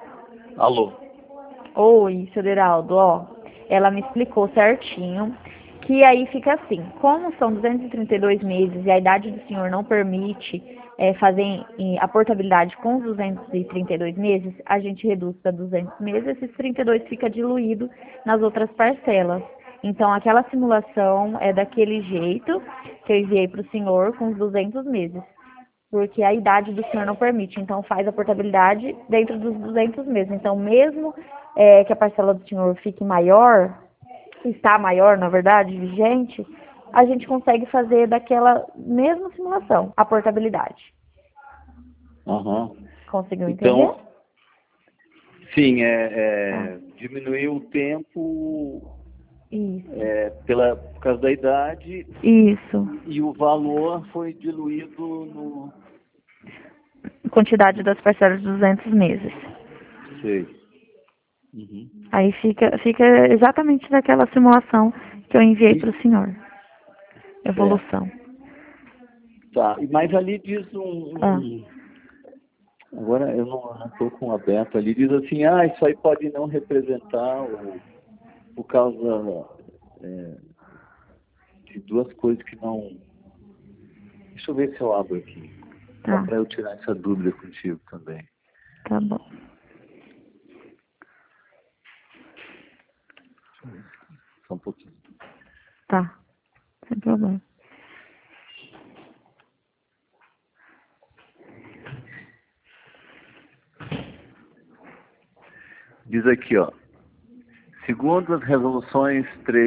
Alô? Oi, seu Deraldo, ó, ela me explicou certinho que aí fica assim, como são 232 meses e a idade do senhor não permite fazer a portabilidade com os 232 meses, a gente reduz para 200 meses, esses 32 fica diluído nas outras parcelas. Então, aquela simulação é daquele jeito que eu enviei para o senhor com os 200 meses, porque a idade do senhor não permite. Então, faz a portabilidade dentro dos 200 meses. Então, mesmo que a parcela do senhor fique maior, está maior, na verdade, vigente, a gente consegue fazer daquela mesma simulação, a portabilidade. Aham. Conseguiu entender? Então, sim, diminuir o tempo Isso. por causa da idade Isso. e o valor foi diluído no... Quantidade das parcelas de 200 meses. Sei. Uhum. Aí fica exatamente daquela simulação que eu enviei para o senhor. Evolução. Tá, mas ali diz Ah. Agora eu não estou com aberto, ali diz assim, isso aí pode não representar por causa de duas coisas que não... Deixa eu ver se eu abro aqui. Tá. Só para eu tirar essa dúvida contigo também. Tá bom. Só um pouquinho. Tá. Sem problema. Diz aqui, ó. Segundo as resoluções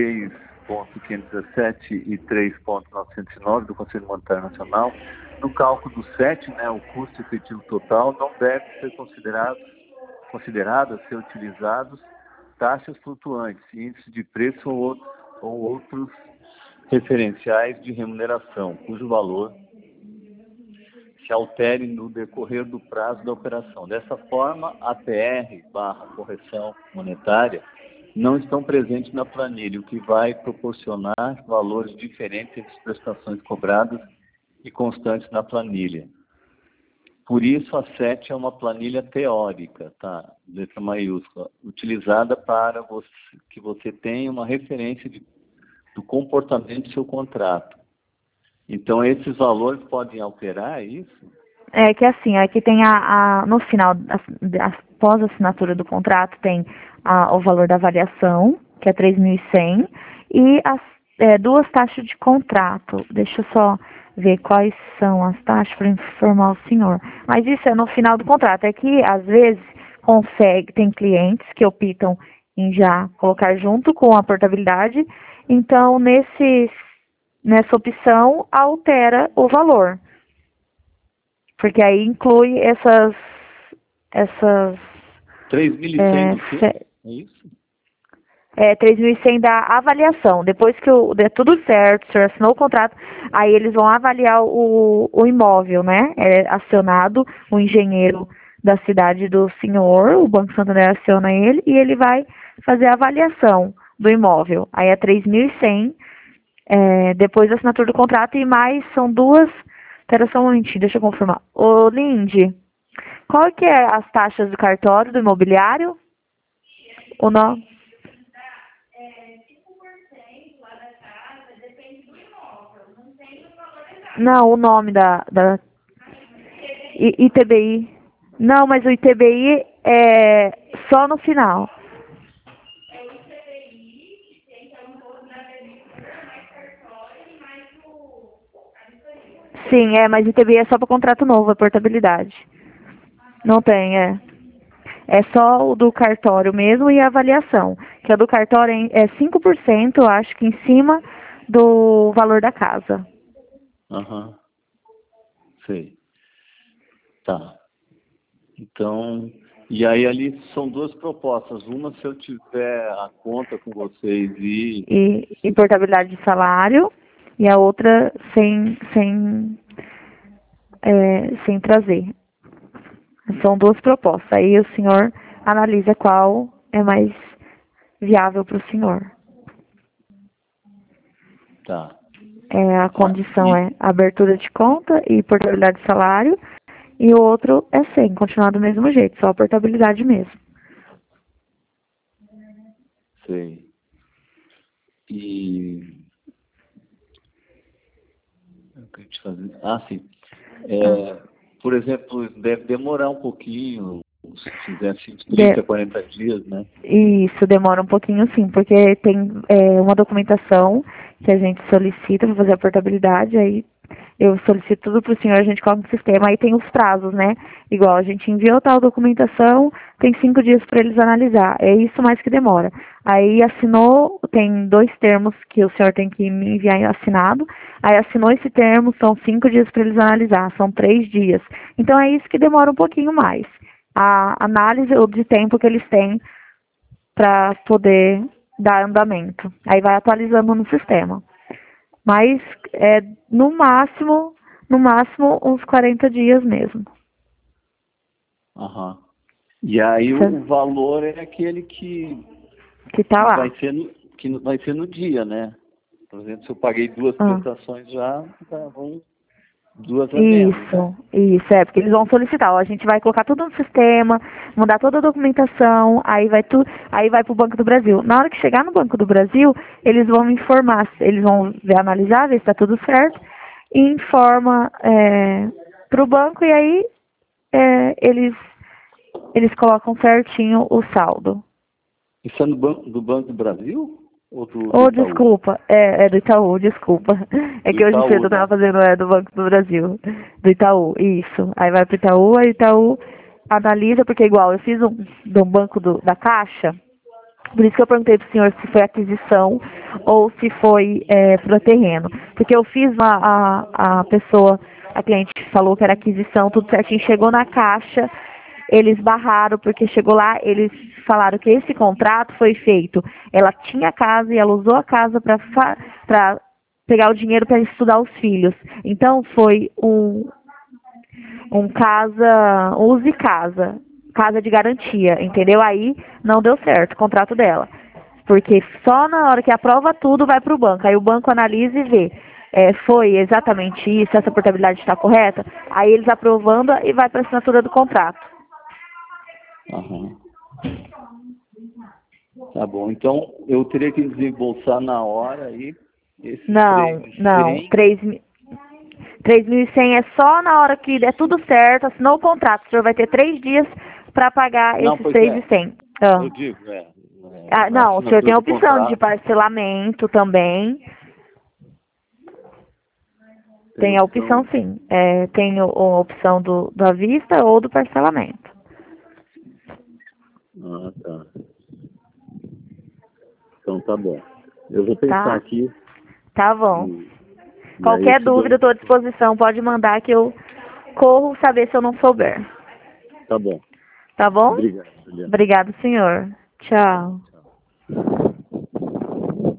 3.517 e 3.909 do Conselho Monetário Nacional, no cálculo do SET, o custo efetivo total, não deve ser considerado ser utilizados taxas flutuantes, índice de preço ou outros referenciais de remuneração, cujo valor se altere no decorrer do prazo da operação. Dessa forma, APR/correção monetária não estão presentes na planilha, o que vai proporcionar valores diferentes entre as prestações cobradas e constantes na planilha. Por isso, a SET é uma planilha teórica, tá? Letra maiúscula, utilizada para que você tenha uma referência do comportamento do seu contrato. Então, esses valores podem alterar isso? É que assim, aqui tem no final, após a assinatura do contrato, tem o valor da avaliação, que é 3.100, e as duas taxas de contrato. Deixa eu só ver quais são as taxas para informar o senhor. Mas isso é no final do contrato. É que, às vezes, tem clientes que optam em já colocar junto com a portabilidade. Então, nessa opção, altera o valor. Porque aí inclui essas 3.100 do quê? É isso? 3.100 da avaliação. Depois que der tudo certo, o senhor assinou o contrato, aí eles vão avaliar o imóvel, né? É acionado o engenheiro da cidade do senhor, o Banco Santander aciona ele e ele vai fazer a avaliação do imóvel. Aí é 3.100 depois da assinatura do contrato e mais são duas... Espera só um momentinho, deixa eu confirmar. Ô, Lindy, qual que é as taxas do cartório, do imobiliário? O nome? Não, o nome da ITBI. Não, mas o ITBI é só no final. Sim, mas ITBI é só para contrato novo, é portabilidade. Não tem, É só o do cartório mesmo e a avaliação. Que a do cartório é 5%, eu acho que em cima do valor da casa. Aham. Sei. Tá. Então, e aí ali são duas propostas. Uma, se eu tiver a conta com vocês E portabilidade de salário, e a outra sem trazer. São duas propostas. Aí o senhor analisa qual é mais viável para o senhor. Tá. A condição é abertura de conta e portabilidade de salário. e o outro é sem, continuar do mesmo jeito, só a portabilidade mesmo. Sei. E... o que a gente fazer? Ah, sim. Por exemplo, deve demorar um pouquinho, se fizer assim, 30, 40 dias, né? Isso, demora um pouquinho sim, porque tem uma documentação que a gente solicita para fazer a portabilidade, aí eu solicito tudo para o senhor, a gente coloca no sistema, aí tem os prazos, né? Igual, a gente enviou tal documentação, tem 5 dias para eles analisar, é isso mais que demora. Aí assinou, tem 2 termos que o senhor tem que me enviar assinado, aí assinou esse termo, são 5 dias para eles analisar, são 3 dias. Então é isso que demora um pouquinho mais. A análise de tempo que eles têm para poder dar andamento. Aí vai atualizando no sistema. Mas no máximo uns 40 dias mesmo. Aham. E aí o valor é aquele que tá lá. vai ser no dia, né? Por exemplo, se eu paguei 2 prestações já vão 2 a menos. Isso, porque eles vão solicitar, ó, a gente vai colocar tudo no sistema, mandar toda a documentação, aí vai para o Banco do Brasil. Na hora que chegar no Banco do Brasil, eles vão me informar, eles vão analisar, ver se está tudo certo, e informa para o banco, e aí eles colocam certinho o saldo. Isso é do Banco do Brasil? Ou do Itaú? Desculpa, é do Itaú, desculpa. É do que hoje Itaú, cedo eu tava fazendo do Banco do Brasil. Do Itaú, isso. Aí vai pro Itaú, aí o Itaú analisa, porque igual, eu fiz do Banco da Caixa, por isso que eu perguntei pro senhor se foi aquisição ou se foi pro terreno. Porque eu fiz a pessoa, a cliente falou que era aquisição, tudo certinho, chegou na Caixa, eles barraram, porque chegou lá, eles falaram que esse contrato foi feito. Ela tinha casa e ela usou a casa para pegar o dinheiro para estudar os filhos. Então foi um use casa de garantia, entendeu? Aí não deu certo o contrato dela. Porque só na hora que aprova tudo vai para o banco. Aí o banco analisa e vê. Foi exatamente isso, essa portabilidade está correta? Aí eles aprovando e vai para a assinatura do contrato. Aham. Tá bom. Então, eu teria que desembolsar na hora aí esses Não. 3.100 é só na hora que der tudo certo, assinou o contrato. O senhor vai ter 3 dias para pagar esses 3.100. Eu digo, não, o senhor tem a opção de parcelamento também. Tem a opção, sim. Tem a opção da vista ou do parcelamento. Ah, tá. Então tá bom. Eu vou pensar aqui. Tá bom. Qualquer dúvida, eu estou à disposição. Pode mandar que eu corro saber se eu não souber. Tá bom. Tá bom? Obrigado, Juliana. Obrigado, senhor. Tchau.